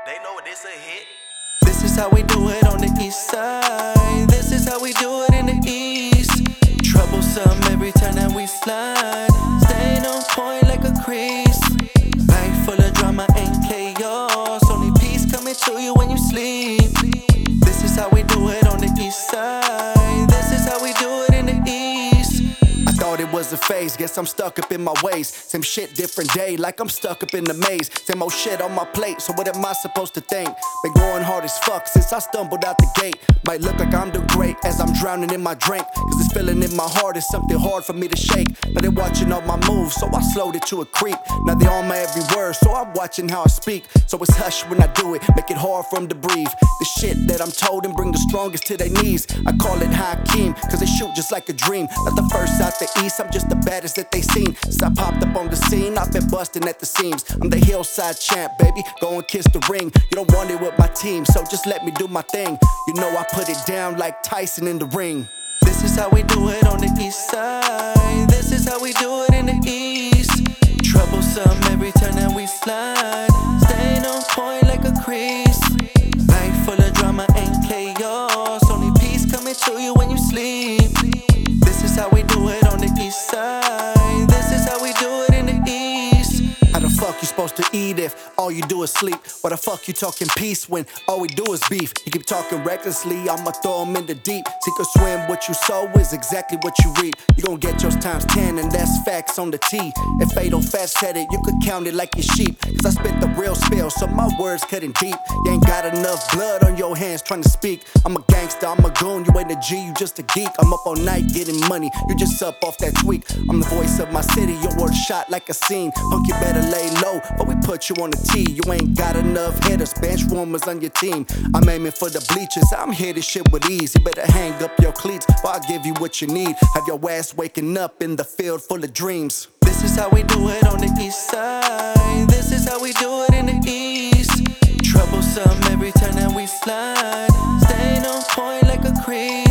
They know this a hit. This is how we do it on the east side. This is how we do it in the east. Troublesome every time that we slide. Staying on point like a crease. Life full of drama and chaos. Only peace coming to you when you sleep. This is how we do it on the east side. This is how we do it in the east. I thought it was a phase, guess I'm stuck up in my ways. Same shit, different day, like I'm stuck up in the maze. Same old shit on my plate, so what am I supposed to think? Been going hard as fuck since I stumbled out the gate. Might look like I'm doing great as I'm drowning in my drink, cause this feeling in my heart is something hard for me to shake. Now they watching all my moves, so I slowed it to a creep. Now they on my every word, so I'm watching how I speak. So it's hush when I do it, make it hard for them to breathe. The shit that I'm told and bring the strongest to their knees. I call it Hakeem, cause they shoot just like a dream. Not the first out the east, I'm just the baddest that they seen. Since I popped up on the scene, I've been busting at the seams. I'm the hillside champ, baby, go and kiss the ring. You don't want it with my team, so just let me do my thing. You know I put it down like Tyson in the ring. This is how we do it on the east side. This is how we do it in the east. Troublesome every time that we slide. Staying on point like a crease. Life full of drama and chaos. Only peace coming to you when you sleep. This is how we do it on the east side. This is how we do it in the east. How the fuck you supposed to eat if all you do is sleep? Why the fuck you talking peace when all we do is beef? You keep talking recklessly, I'ma throw them in the deep. Sink or swim, what you sow is exactly what you reap. You gon' get yours times 10 and that's facts on the T. If Fatal Fat said it, you could count it like your sheep. Cause I spit the real spill, so my words cutting deep. You ain't got enough blood on your hands trying to speak. I'm a gangster, I'm a goon, you ain't a G, you just a geek. I'm up all night getting money, you just up off that tweak. I'm the voice of my city, your word shot like a scene. Punk, you better lay low, but we put you on the tee. You ain't got enough hitters, bench warmers on your team. I'm aiming for the bleachers, I'm here to shit with ease. You better hang up your cleats, or I'll give you what you need. Have your ass waking up in the field full of dreams. This is how we do it on the east side. This is how we do it in the east. Troublesome every time that we slide. Staying on point like a creep.